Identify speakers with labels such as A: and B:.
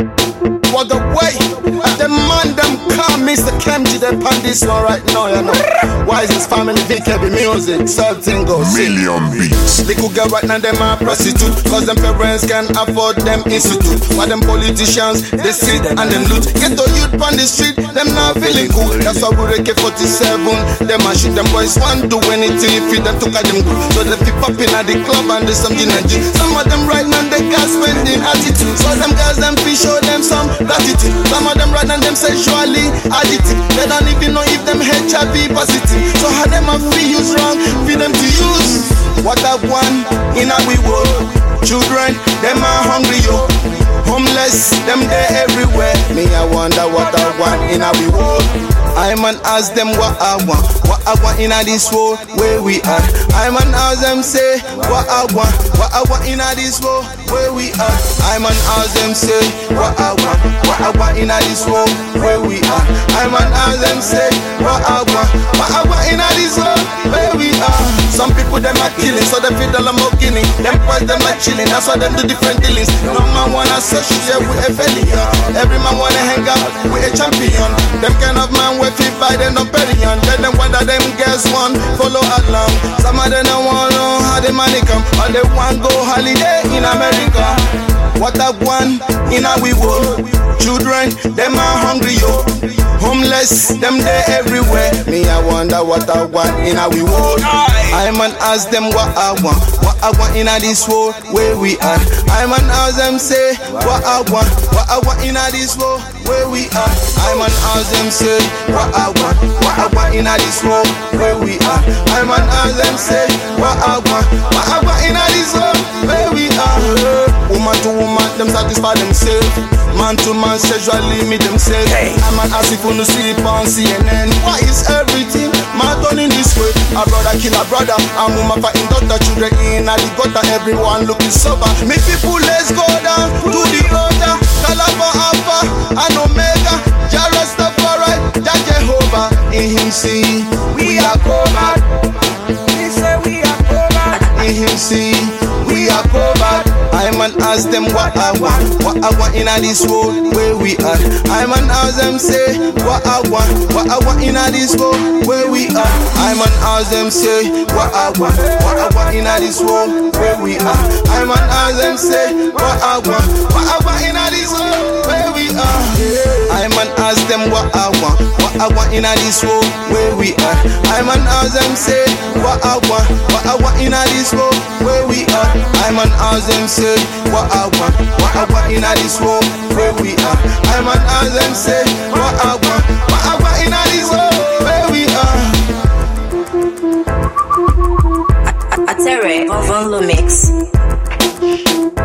A: What the way? The man them call Mr. Kemji, they pan this one right now, you know. Why is his family VKB music? Something goes
B: Million beats.
A: Little girl right now, them are prostitute. Cause them parents can afford them institute. While them politicians, they sit and them loot. Get the youth on the street, them not feeling cool. That's why we AK-47. Them and shoot them boys want do anything if you them took at them good. So they keep popping at the club and do something and do. Some of them right now, they got spending attitude. So them girls, them fish show them some gratitude. Some of them right now, them sexually addicted. They don't even know if them HIV positive. So how them a free use wrong, feed them to use. What I want in a we world. Children, them are hungry, yo. Homeless, them there everywhere. Me, I wonder what I want in a we world. I man ask them what I want in a this world where we are. I man ask them say what I want in a this world where we are. I man ask them say what I want in a this world where we are. I man ask them say what I want in a this world where we are. Some people them are killing, so they feel the Lamborghini. Them boys them are chilling, that's why them do different dealings. No man wanna associate with a failure. Every man wanna hang out with a champion. Them kind of man we fit by them no period. Tell them whether them girls want follow along. Some of them don't want know how the money come. All they want go holiday in America. What I want in a we world. Children, them are hungry, yo. Homeless, them there everywhere. Me, I wonder what I want in a we world. I man ask them what I want in a this world where we are. I man ask them say what I want in a this world where we are. I man ask them say what I want in a this world where we are. I man ask them say what I want in a this world where we are. Woman to woman, them satisfy themselves. Man to man, sexually meet themselves. I man ask if you no sleep on CNN. Why is everything man done in this way? A brother kill a brother, and woman fighting daughter, children in a the gutter. Everyone looking sober. Me people, let's go down to the altar. Calabar Alpha and Omega. Jah Rastafari, Jah Jehovah. In Him see we are covered. He say we are covered. In Him see we are covered. I man ask them what I want in a this world where we are. I man ask them say what I want in a this world where we are. I man ask them say what I want in a this world where we are. I man ask them say what I want in a this world where we are. I man ask them what I want in a this world where we are. I man ask them say what I want in a this world where we are. I man ask them say what I want in a this world where we are. I man ask them say what I want in a this world where we are.
C: Atere Von Lumix.